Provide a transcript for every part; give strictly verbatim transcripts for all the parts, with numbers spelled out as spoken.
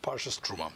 Parshas Truma.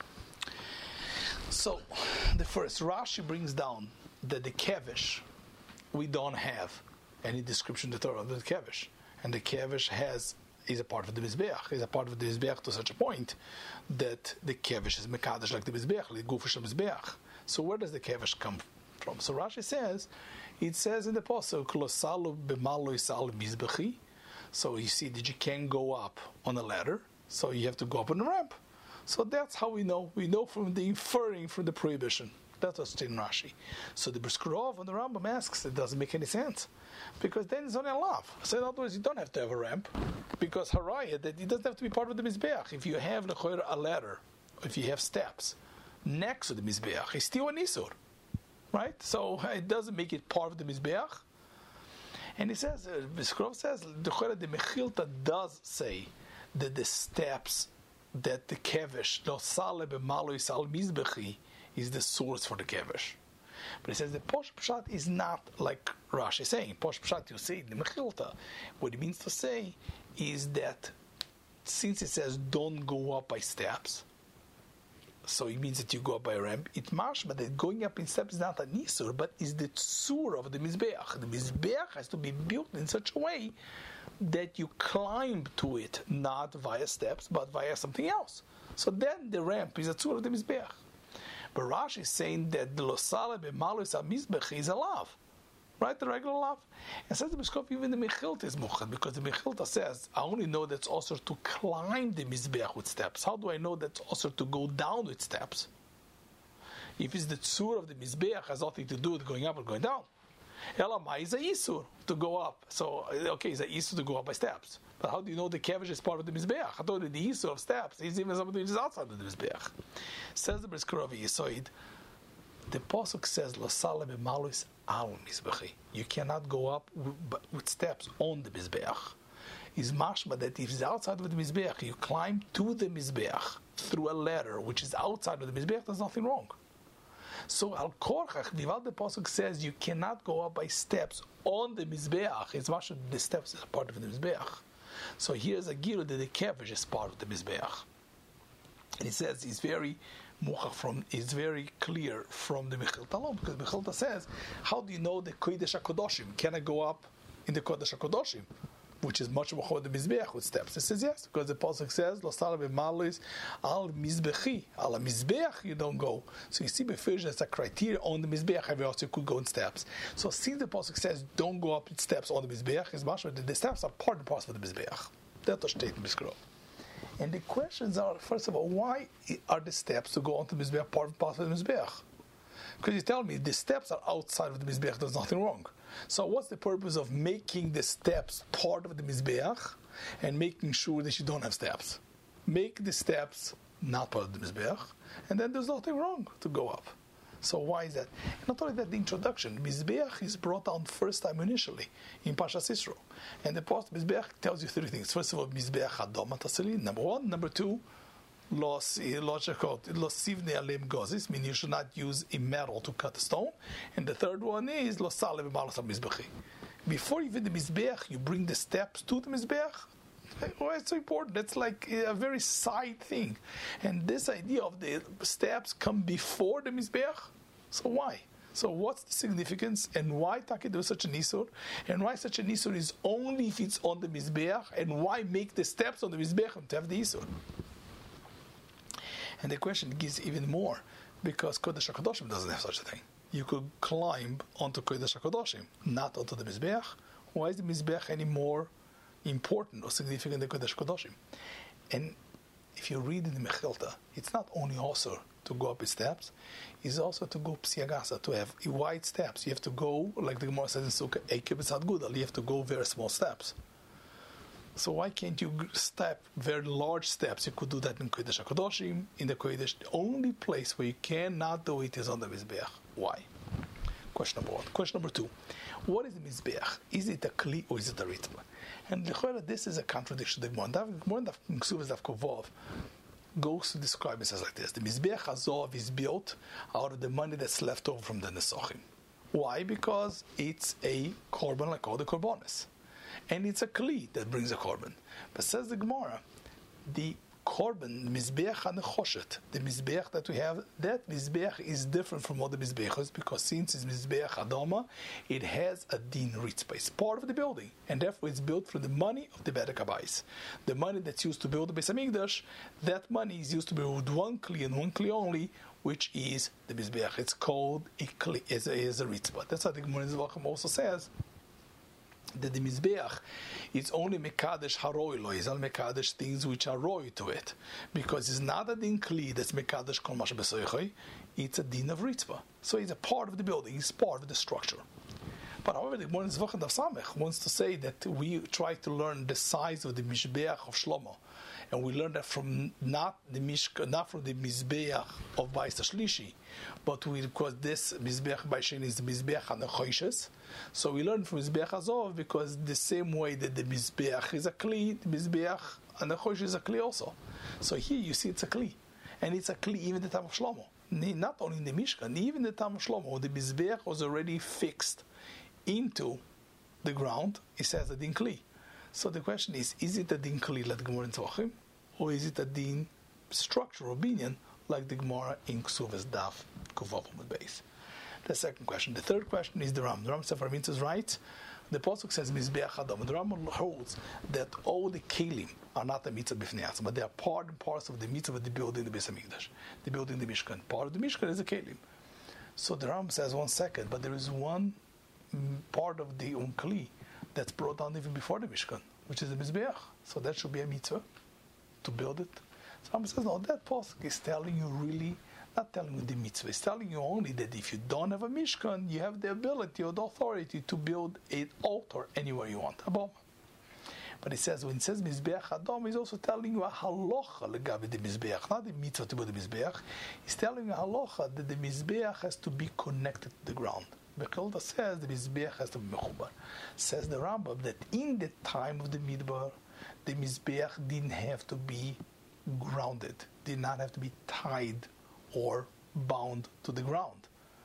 So, the first, Rashi brings down that the kevish, we don't have any description in the Torah of the kevish. And the kevish has, is a part of the Mizbeach, is a part of the Mizbeach to such a point that the kevish is mekadosh like the Mizbeach, like gufish Mizbeach. So where does the kevish come from? So Rashi says, it says in the Pasuk, Lo salu b'malo yisal mizbechi. So you see that you can't go up on a ladder, so you have to go up on a ramp. So that's how we know. We know from the inferring from the prohibition. That's what's in Rashi. So the Briskerov on the Rambam asks, it doesn't make any sense. Because then it's only a lav. So in other words, you don't have to have a ramp. Because Haraya, that it doesn't have to be part of the Mizbeach. If you have a ladder, if you have steps next to the Mizbeach, it's still an Isur. Right? So it doesn't make it part of the Mizbeach. And he says, uh, Briskerov says, the Mechilta does say that the steps that the kevish, no sale b'malo yisal mizbechi, is the source for the kevish. But he says the posh pshat is not like Rashi is saying. Posh pshat, you say the mechilta. What it means to say is that since it says don't go up by steps, so it means that you go up by a ramp. It mashma that going up in steps is not an isur, but is the tzur of the mizbeach. The mizbeach has to be built in such a way that you climb to it, not via steps, but via something else. So then the ramp is a tzur of the mizbeach. But Rashi is saying that the losale b'malus ha-mizbech is a lav. Right, the regular lav. And says the Bishkov, even the Mechilta is muchad, because the Mechilta says, I only know that's also to climb the Mizbeach with steps. How do I know that's also to go down with steps? If it's the tzur of the Mizbeach, has nothing to do with going up or going down. Elamai is a isur to go up. So, okay, it's a isur to go up by steps. But how do you know the kevish is part of the Mizbeach? I told you the isur of steps is even something which is outside of the Mizbeach. Says the Briskerov Yisoid, the Pasuk says, Lo sale b'malus al mizbechi. You cannot go up with, with steps on the Mizbeach. Is mashma that if it's outside of the Mizbeach, you climb to the Mizbeach through a ladder which is outside of the Mizbeach, there's nothing wrong. So al korchach, Vival the Pasuk says you cannot go up by steps on the Mizbeach. It's mashma the steps is a part of the Mizbeach. So here's a gilu that the kevish is part of the Mizbeach. And he says it's very muchach from, it's very clear from the Mechilta alone, because Mechilta says, how do you know the Kodesh HaKodoshim? Can I go up in the Kodesh HaKodoshim? Which is much more the Mizbeach with steps. It says yes, because the Pasuk says, Lo sala b'malis al Mizbechi. Al Mizbeach you don't go. So you see before there's a criteria on the Mizbeach, every else you could go in steps. So since the Pasuk says, don't go up in steps on the Mizbeach, it's much more that the steps are part and parcel of the Mizbeach. That's what statement is correct. And the questions are, first of all, why are the steps to go onto the Mizbeach part and parcel of the Mizbeach? Because you tell me the steps are outside of the Mizbeach, there's nothing wrong. So what's the purpose of making the steps part of the Mizbeach and making sure that you don't have steps? Make the steps not part of the Mizbeach, and then there's nothing wrong to go up. So why is that? And not only that, the introduction, Mizbeach is brought down first time initially in Parshas Yisro. And the post Mizbeach tells you three things. First of all, Mizbeach Adom Atasili, number one. Number two, Los Sivne Alem Gozis, meaning you should not use a metal to cut a stone. And the third one is Los Saleh B'Malas HaMizbechi. Before even the Mizbeach, you bring the steps to the Mizbeach. Why it's so important? That's like a very side thing. And this idea of the steps come before the Mizbeach. So why? So what's the significance? And why Taki do such an Isur? And why such an Isur is only if it's on the Mizbeach? And why make the steps on the Mizbeach to have the Isur? And the question gives even more, because Kodesh HaKadoshim doesn't have such a thing. You could climb onto Kodesh HaKadoshim, not onto the Mizbeach. Why is the Mizbeach any more important or significant than Kodesh HaKadoshim? And if you read in the Mechilta, it's not only also to go up the steps, it's also to go psiagasa, to have wide steps. You have to go, like the Gemara says in Sukkah, Eikev B'Tzad Gudal, you have to go very small steps. So why can't you step very large steps? You could do that in Kodesh HaKadoshim, in the Kodesh. The only place where you cannot do it is on the Mizbeach. Why? Question number one. Question number two. What is the Mizbeach? Is it a Kli or is it a Ritma? And this is a contradiction. The Gemara goes to describe it says like this. The Mizbeach Hazov is built out of the money that's left over from the Nesachim. Why? Because it's a korban like all the korbanos. And it's a kli that brings a korban. But says the Gemara, the korban, mizbeach hanechoshet, the mizbeach that we have, that mizbeach is different from other mizbeachos because since it's mizbeach adama, it has a din ritzpah. It's part of the building, and therefore it's built from the money of the Bedek Habayis. The money that's used to build the Beis Hamikdash, that money is used to build one kli and one kli only, which is the mizbeach. It's called a kli, is a, is a ritzpah. That's what the Gemara in Zvachim also says, that the Mizbeach is only Mekadesh Haroi Lo, is only Mekadesh things which are Roy to it. Because it's not a Din Kli that's Mekadesh Kol Masha Besoichoi, it's a Din of Ritzvah. So it's a part of the building, it's part of the structure. But however, the Gemara in Zvachim Daf Samech wants to say that we try to learn the size of the Mizbeach of Shlomo. And we learn that from not the Mishka, not from the Mizbeach of Bayis Shlishi, but we, because this Mizbeach Bayis is the Mizbeach HaNechoshes. So we learn from Mizbeach Azov because the same way that the Mizbeach is a Kli, the Mizbeach HaNechoshes is a Kli also. So here you see it's a Kli. And it's a Kli even the time of Shlomo. Not only in the Mishkan, even the time of Shlomo, the Mizbeach was already fixed into the ground. It says a Din Kli. So the question is, is it a Din Kli like the Gemara in Tzvachim? Or is it a din structure or binyan like the Gemara in Ksuvas Daf Kuvav Amud Beis? The second question. The third question is the Ram. The Ram Sefer Mitzvahs writes, the pasuk says Mizbeach Adam. The Ram holds that all the kelim are not a mitzvah b'fnei atzma, but they are part and parcel of the mitzvah of the building the Beis Hamikdash, the building the Mishkan. Part of the Mishkan is a kelim. So the Ram says one second, but there is one part of the unkli that's brought down even before the Mishkan, which is the Mizbeach. So that should be a mitzvah to build it. So Rambam says, no, that pasuk is telling you really, not telling you the mitzvah, it's telling you only that if you don't have a Mishkan, you have the ability or the authority to build an altar anywhere you want, above. But it says, when it says Mizbeach Adam, it's also telling you a halacha legabe the Mizbeach, not the mitzvah to build the Mizbeach. It's telling you a halacha that the Mizbeach has to be connected to the ground. Bekelda says the Mizbeach has to be mechubar. Says the Rambam that in the time of the Midbar, the Mizbeach didn't have to be grounded, did not have to be tied or bound to the ground.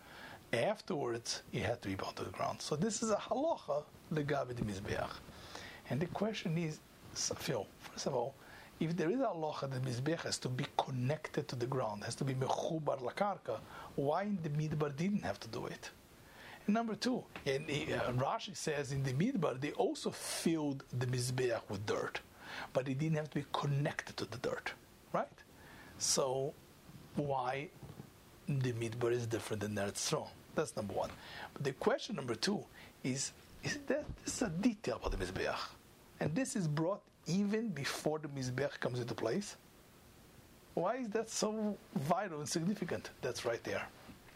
Afterwards, it had to be bound to the ground. So this is a halacha legabe the Mizbeach. And the question is, Phil, first of all, if there is a halacha that Mizbeach has to be connected to the ground, has to be mechubar lakarka, why in the Midbar didn't have to do it? And number two, and uh, Rashi says in the Midbar they also filled the Mizbeach with dirt, but it didn't have to be connected to the dirt, right? So why the Midbar is different than Eretz Yisrael? That's number one. But the question number two is, is that this is a detail about the Mizbeach, and this is brought even before the Mizbeach comes into place. Why is that so vital and significant? That's right there.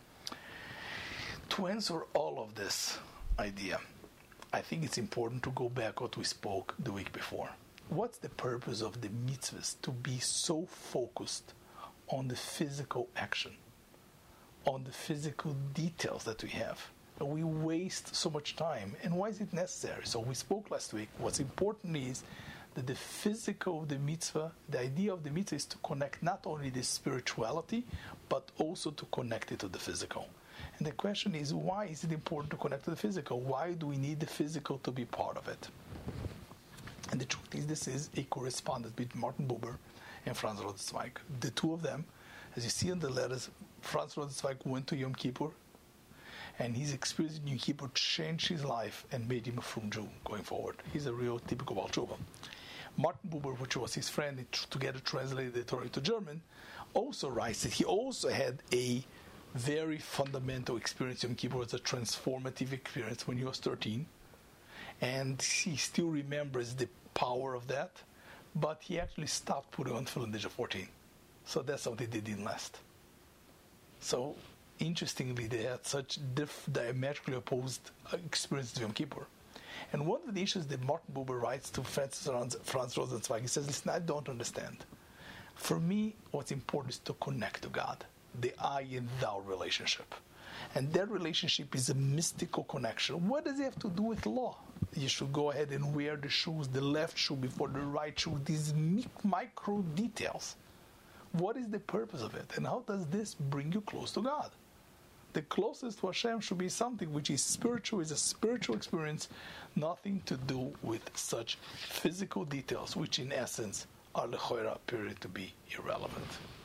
To answer all of this idea, I think it's important to go back what we spoke the week before. What's the purpose of the mitzvahs to be so focused on the physical action, on the physical details that we have? And we waste so much time, and why is it necessary? So we spoke last week. What's important is that the physical of the mitzvah, the idea of the mitzvah is to connect not only the spirituality, but also to connect it to the physical. And the question is, why is it important to connect to the physical? Why do we need the physical to be part of it? And the truth is, this is a correspondence between Martin Buber and Franz Rosenzweig. The two of them, as you see in the letters, Franz Rosenzweig went to Yom Kippur, and his experience in Yom Kippur changed his life and made him a frum Jew going forward. He's a real typical Baal Tshuva. Martin Buber, which was his friend, and together translated the Torah to German, also writes that he also had a very fundamental experience. Yom Kippur was a transformative experience when he was thirteen, and he still remembers the power of that, but he actually stopped putting on tefillin at the age of fourteen. So that's something that didn't last. So interestingly, they had such diff- diametrically opposed experiences of Yom Kippur. And one of the issues that Martin Buber writes to Franz, Franz Rosenzweig, he says, listen, I don't understand. For me, what's important is to connect to God, the I and thou relationship. And that relationship is a mystical connection. What does it have to do with law? You should go ahead and wear the shoes, the left shoe before the right shoe, these micro details. What is the purpose of it? And how does this bring you close to God? The closest to Hashem should be something which is spiritual, is a spiritual experience, nothing to do with such physical details, which in essence are lechoira appearing to be irrelevant.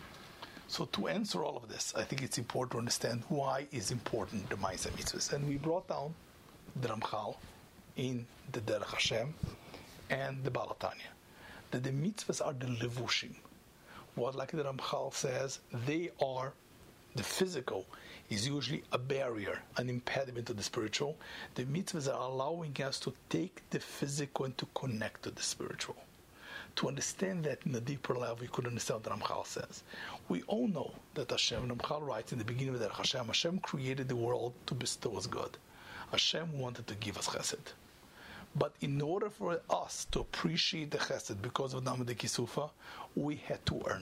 So to answer all of this, I think it's important to understand why is important the Ma'aseh Mitzvahs. And we brought down the Ramchal in the Derech Hashem and the Baal HaTanya, that the mitzvahs are the levushim. What, like the Ramchal says, they are, the physical is usually a barrier, an impediment to the spiritual. The mitzvahs are allowing us to take the physical and to connect to the spiritual. To understand that in a deeper level, we could understand what Ramchal says. We all know that Hashem, Ramchal writes in the beginning of the Hashem, Hashem created the world to bestow us good. Hashem wanted to give us chesed. But in order for us to appreciate the chesed because of Namad Kisufa, we had to earn.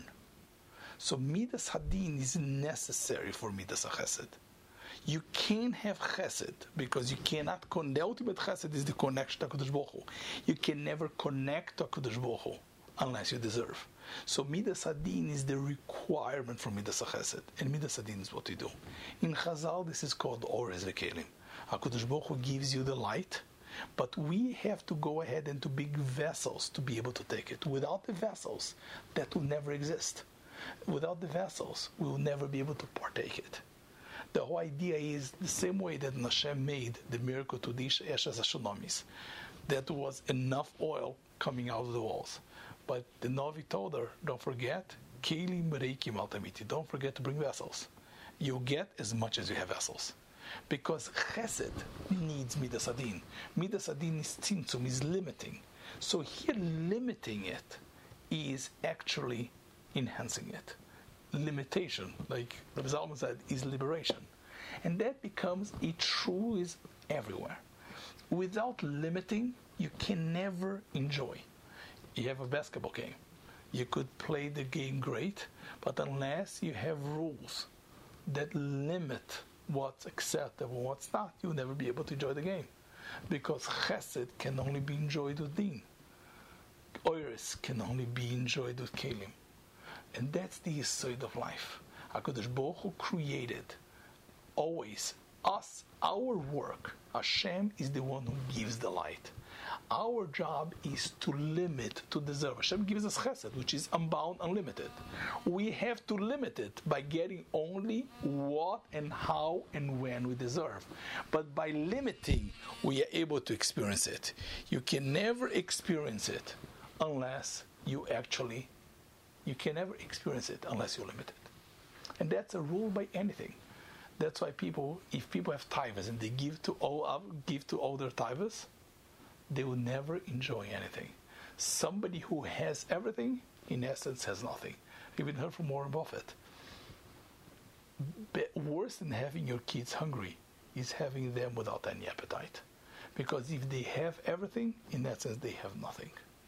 So Midas Hadin is necessary for Midas HaChesed. You can't have chesed because you cannot connect. The ultimate chesed is the connection to HaKadosh Baruch Hu. You can never connect to HaKadosh Baruch Hu unless you deserve. So Midas Hadin is the requirement for Midas HaChesed, and Midas Hadin is what we do. In Chazal, this is called Orez V'Kelim. HaKadosh Baruch Hu gives you the light, but we have to go ahead into big vessels to be able to take it. Without the vessels, that will never exist. Without the vessels, we will never be able to partake it. The whole idea is the same way that Hashem made the miracle to the Eshes HaShunamis. That was enough oil coming out of the walls. But the Navi told her, don't forget, Kelim Reikim Altamiti, don't forget to bring vessels. You get as much as you have vessels. Because Chesed needs Midas Hadin. Midas Hadin is tzimtzum, is limiting. So here limiting it is actually enhancing it. Limitation, like Rabbi Zalman said, is liberation. And that becomes a truism everywhere. Without limiting, you can never enjoy. You have a basketball game. You could play the game great, but unless you have rules that limit what's acceptable and what's not, you'll never be able to enjoy the game. Because chesed can only be enjoyed with din. Oiris can only be enjoyed with kelim. And that's the yesod of life. HaKadosh Baruch Hu created always us, our work. Hashem is the one who gives the light. Our job is to limit, to deserve. Hashem gives us chesed, which is unbound, unlimited. We have to limit it by getting only what and how and when we deserve. But by limiting, we are able to experience it. You can never experience it unless you actually, you can never experience it unless you limit it. And that's a rule by anything. That's why people, if people have tithers and they give to all, give to all their tithers, they will never enjoy anything. Somebody who has everything, in essence, has nothing. You've even heard from Warren Buffett. But worse than having your kids hungry is having them without any appetite. Because if they have everything, in essence, they have nothing.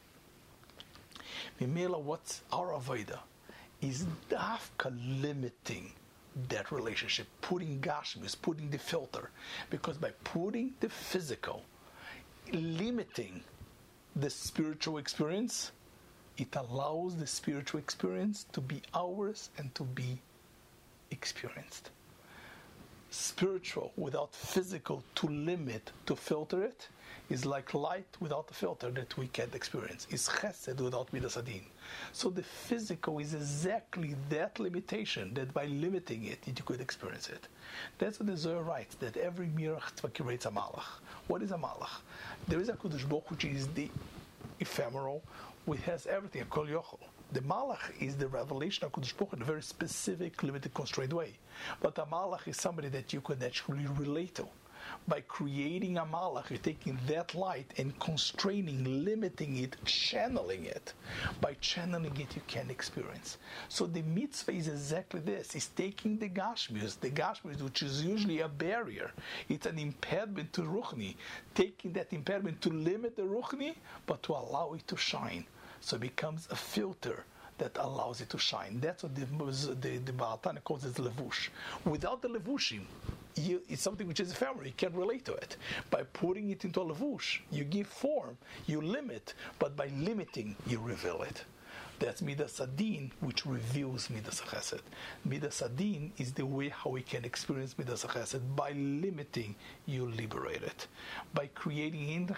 Mimela, what's our avodah is dafka limiting that relationship, putting gashmis, putting the filter. Because by putting the physical, limiting the spiritual experience, it allows the spiritual experience to be ours and to be experienced. Spiritual without physical to limit, to filter it, is like light without the filter that we can't experience. It's chesed without midas hadin. So the physical is exactly that limitation, that by limiting it, you could experience it. That's what the Zohar writes, that every mirach creates a malach. What is a malach? There is a Kodesh Baruch which is the ephemeral, which has everything, a kol yochel. The malach is the revelation of Kodesh Baruch in a very specific, limited, constrained way. But a malach is somebody that you could actually relate to. By creating a malach, you're taking that light and constraining, limiting it, channeling it. By channeling it, you can experience. So the mitzvah is exactly this. It's taking the gashmius, the gashmius, which is usually a barrier. It's an impediment to ruchni. Taking that impediment to limit the ruchni, but to allow it to shine. So it becomes a filter that allows it to shine. That's what the, the, the Baal HaTanya calls it levush. Without the levushim, you, it's something which is ephemeral. You can't relate to it. By putting it into a levush, you give form, you limit, but by limiting, you reveal it. That's Midas Adin, which reveals Midas Chesed. Midas Adin is the way how we can experience Midas Chesed. By limiting, you liberate it. By creating in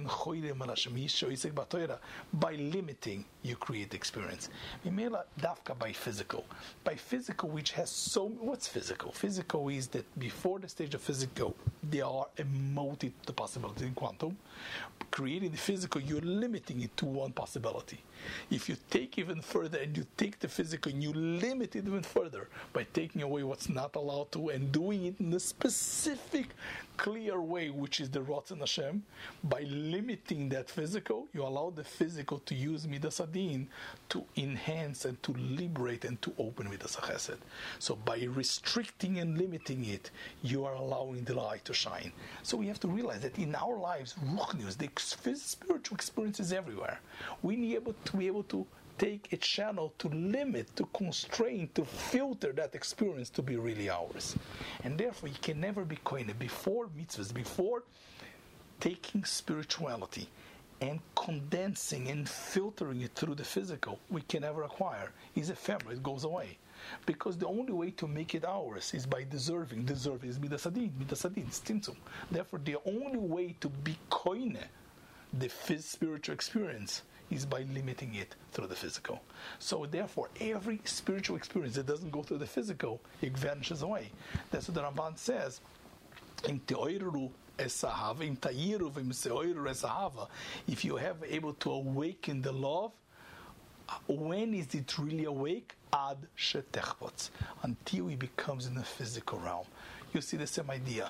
by limiting, you create experience. Dafka by physical. By physical, which has so what's physical? Physical is that before the stage of physical, there are a multi the possibility in quantum. Creating the physical, you're limiting it to one possibility. If you take even further and you take the physical and you limit it even further by taking away what's not allowed to and doing it in a specific, clear way, which is the Ratzon Hashem, by limiting that physical, you allow the physical to use Midas Adin to enhance and to liberate and to open Midas Chesed. So by restricting and limiting it, you are allowing the light to shine. So we have to realize that in our lives, Ruchnius, the spiritual experience is everywhere. We need able to be able to take a channel to limit, to constrain, to filter that experience to be really ours. And therefore, you can never be koine before mitzvahs, before taking spirituality and condensing and filtering it through the physical, we can never acquire. It's ephemeral, it goes away. Because the only way to make it ours is by deserving. Deserving is Midas Adin, Midas Adin, Tzimtzum. Therefore, the only way to be koine the spiritual experience is by limiting it through the physical. So therefore, every spiritual experience that doesn't go through the physical, it vanishes away. That's what the Ramban says. In teoiru esahava, in tayiru v'imseoiru esahava. If you have able to awaken the love, when is it really awake? Ad shetechpotz, until it becomes in the physical realm. You see the same idea.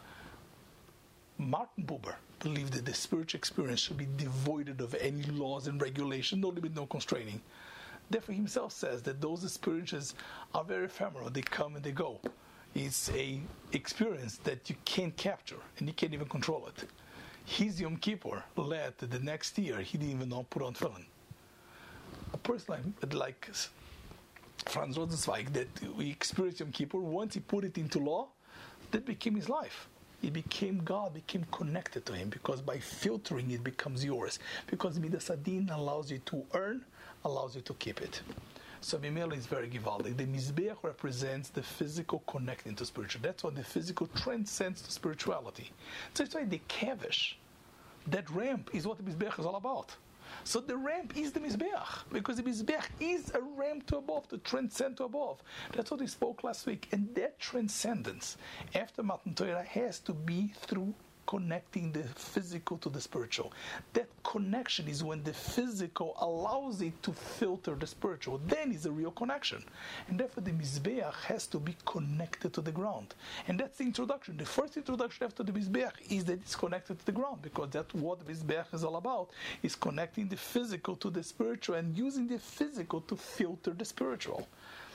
Martin Buber believed that the spiritual experience should be devoid of any laws and regulation, no limit, no constraining. Therefore, himself says that those experiences are very ephemeral. They come and they go. It's a experience that you can't capture and you can't even control it. His Yom Kippur led to the next year, he didn't even know put on tefillin. A person like, like Franz Rosenzweig, that we experienced Yom Kippur, once he put it into law, that became his life. It became God, became connected to him, because by filtering it becomes yours. Because Midas Adin allows you to earn, allows you to keep it. So Mimela is very givaldic. The Mizbeach represents the physical connecting to spiritual. That's why the physical transcends to spirituality. So that's why the Kavish, that ramp, is what the Mizbeach is all about. So the ramp is the Mizbeach, because the Mizbeach is a ramp to above, to transcend to above. That's what we spoke last week. And that transcendence, after Matan Torah, has to be through connecting the physical to the spiritual. That connection is when the physical allows it to filter the spiritual. Then is a real connection. And therefore the Mizbeach has to be connected to the ground. And that's the introduction. The first introduction after the Mizbeach is that it's connected to the ground, because that's what the Mizbeach is all about, is connecting the physical to the spiritual and using the physical to filter the spiritual.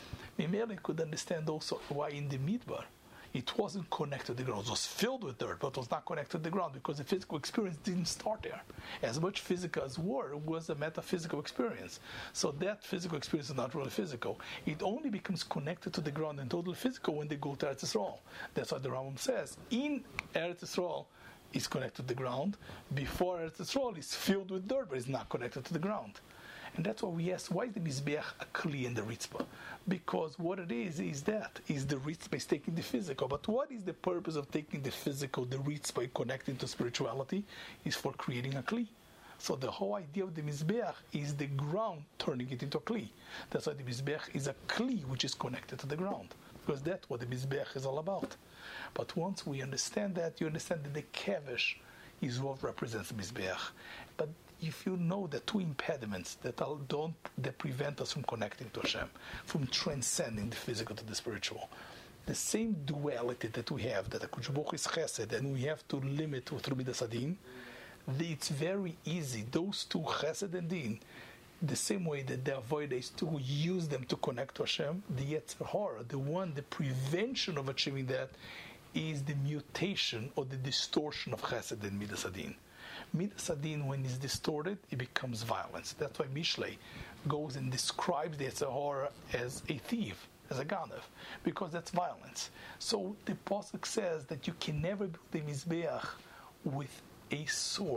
Mimele could understand also why in the Midbar it wasn't connected to the ground. It was filled with dirt, but it was not connected to the ground, because the physical experience didn't start there. As much physical as war was a metaphysical experience. So that physical experience is not really physical. It only becomes connected to the ground and totally physical when they go to Eretz Yisrael. That's why the Rambam says, in Eretz Yisrael, it's connected to the ground. Before Eretz Yisrael, it's filled with dirt, but it's not connected to the ground. And that's why we ask, why is the Mizbeach a Kli in the Ritzpah? Because what it is, is that, is the Ritzpah is taking the physical. But what is the purpose of taking the physical, the Ritzpah, and connecting to spirituality? Is for creating a Kli. So the whole idea of the Mizbeach is the ground turning it into a Kli. That's why the Mizbeach is a Kli which is connected to the ground. Because that's what the Mizbeach is all about. But once we understand that, you understand that the Kavish is what represents the Mizbeach. But if you know the two impediments that are, don't that prevent us from connecting to Hashem, from transcending the physical to the spiritual, the same duality that we have, that HaKadosh Baruch Hu is Chesed, and we have to limit through Midas Adin, it's very easy. Those two, Chesed and Din, the same way that the avoid is to use them to connect to Hashem, the Yetzer Hara, the one, the prevention of achieving that, is the mutation or the distortion of Chesed and Midas Adin. Midas Adin, when it's distorted, it becomes violence. That's why Mishlei goes and describes the Yetzer Hara as a thief, as a ganav, because that's violence. So the Pasuk says that you can never build a Mizbeach with a sword.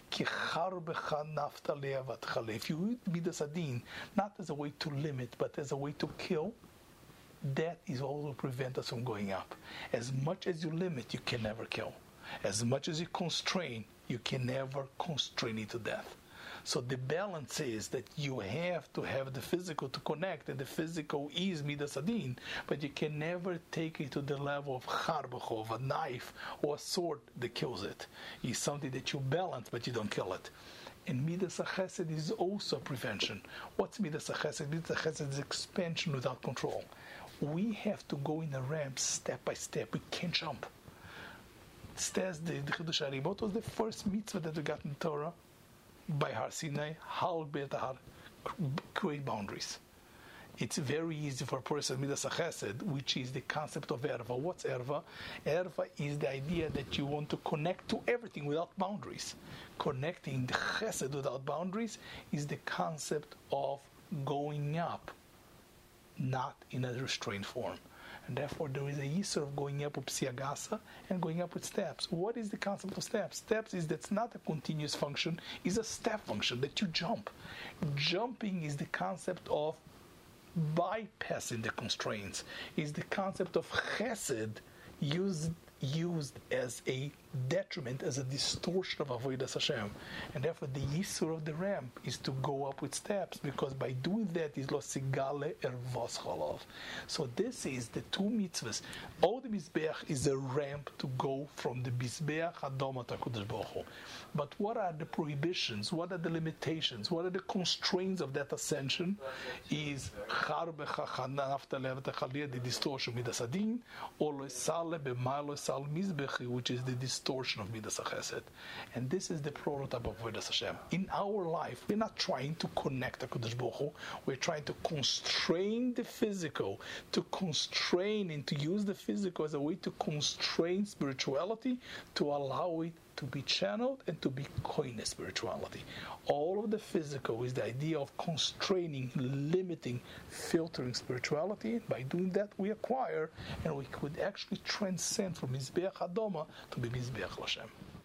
If you read Midas Adin, not as a way to limit, but as a way to kill, that is all will prevent us from going up. As much as you limit, you can never kill. As much as you constrain, you can never constrain it to death. So the balance is that you have to have the physical to connect, and the physical is Midas Adin, but you can never take it to the level of Charbach, of a knife or a sword that kills it. It's something that you balance, but you don't kill it. And Midas HaChesed is also prevention. What's Midas HaChesed? Midas HaChesed is expansion without control. We have to go in a ramp step by step. We can't jump. Says the Chidush HaRibot, what was the first mitzvah that we got in Torah? By Har Sinai, Hal Bet Har, create boundaries. It's very easy for a person, Midas HaChesed, which is the concept of Erva. What's Erva? Erva is the idea that you want to connect to everything without boundaries. Connecting the Chesed without boundaries is the concept of going up, not in a restrained form. And therefore there is a yisur of going up with psiagasa and going up with steps. What is the concept of steps? Steps is that's not a continuous function, it's a step function that you jump. Jumping is the concept of bypassing the constraints, is the concept of chesed used used as a detriment, as a distortion of avodas Hashem, and therefore the yisur of the ramp is to go up with steps, because by doing that is lo sigale ervos chalav. So this is the two mitzvahs. All the mizbeach is a ramp to go from the mizbeach adom at HaKadosh Baruch Hu. But what are the prohibitions? What are the limitations? What are the constraints of that ascension? Is char becha naftale v'techaliyah, the distortion of midas adin, or lo sale b'malo sal mizbechi, which is the distortion of Midas HaChesed. And this is the prototype of Avodas Hashem. In our life, we're not trying to connect to HaKadosh Baruch Hu. We're trying to constrain the physical, to constrain and to use the physical as a way to constrain spirituality, to allow it to be channeled and to be koine spirituality. All of the physical is the idea of constraining, limiting, filtering spirituality. By doing that, we acquire, and we could actually transcend from Mizbeach Adoma to be Mizbeach Lashem.